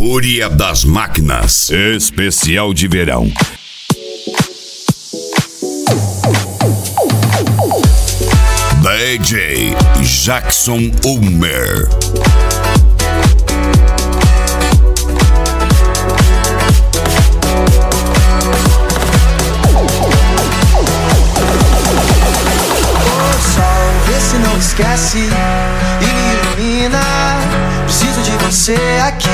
Fúria das Máquinas, especial de verão. DJ Jackson Ulmer. Não esquece e me ilumina. Preciso de você aqui.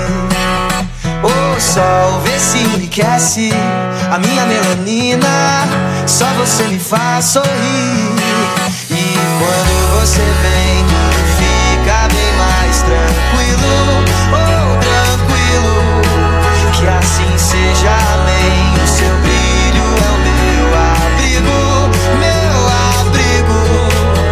O sol, vê se enriquece a minha melanina. Só você me faz sorrir. E quando você vem, fica bem mais tranquilo. Oh, tranquilo. Que assim seja, amém. O seu brilho é o meu abrigo, meu abrigo.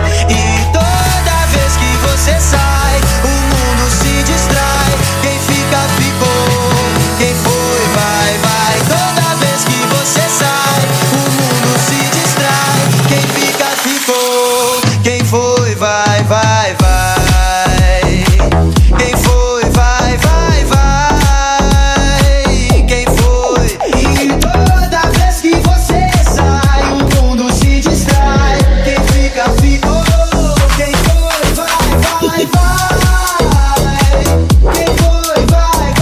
Você sai, o mundo se distrai. Quem fica, ficou. Quem foi, vai, vai. Toda vez que você sai, o mundo se distrai. Quem fica, ficou. Quem foi, vai, vai, vai. Quem foi, vai, vai, vai. Quem foi? E toda vez que você sai, o mundo se distrai. Quem fica, ficou. Quem foi, vai. Vai, vai, quem foi, vai,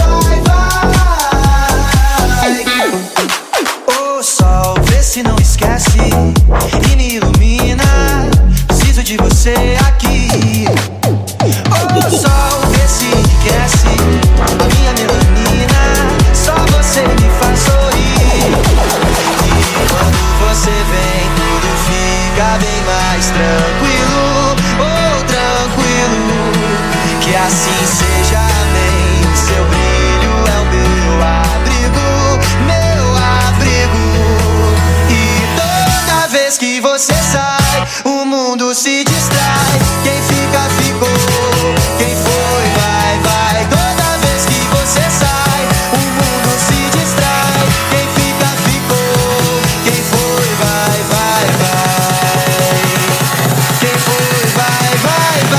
vai, vai. O sol, vê se não esquece e me ilumina. Preciso de você aqui. O sol, vê se enriquece a minha melanina. Só você me faz sorrir. E quando você vem, tudo fica bem mais tranquilo. Oh, tranquilo. Que assim seja, amém. O seu brilho é o meu abrigo, meu abrigo. E toda vez que você sai, o mundo se distrai. Quem fica, ficou. Quem foi, vai, vai. Toda vez que você sai, o mundo se distrai. Quem fica, ficou. Quem foi, vai, vai, vai. Quem foi, vai, vai,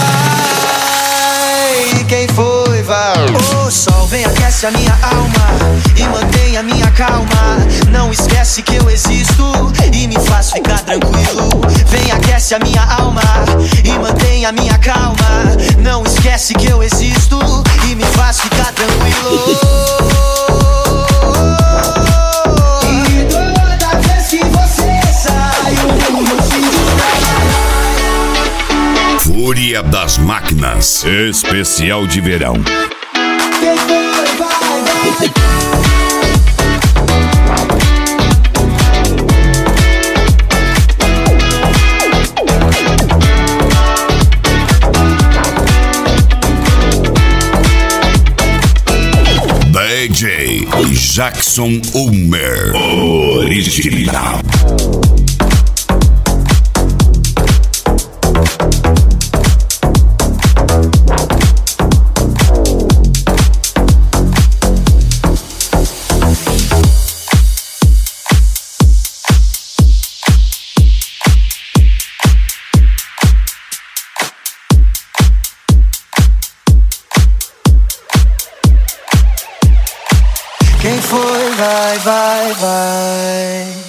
vai. Quem foi, vai. O sol vem, aquece a minha alma e mantém a minha calma. Não esquece que eu existo e me faz ficar tranquilo. Vem, aquece a minha alma e mantém a minha calma. Não esquece que eu existo e me faz ficar tranquilo. E toda vez que você sai, o mundo se distrai. Fúria das Máquinas, especial de verão. Quem foi, vai, vai. DJ Jackson Ulmer, original. Quem foi, vai, vai, vai.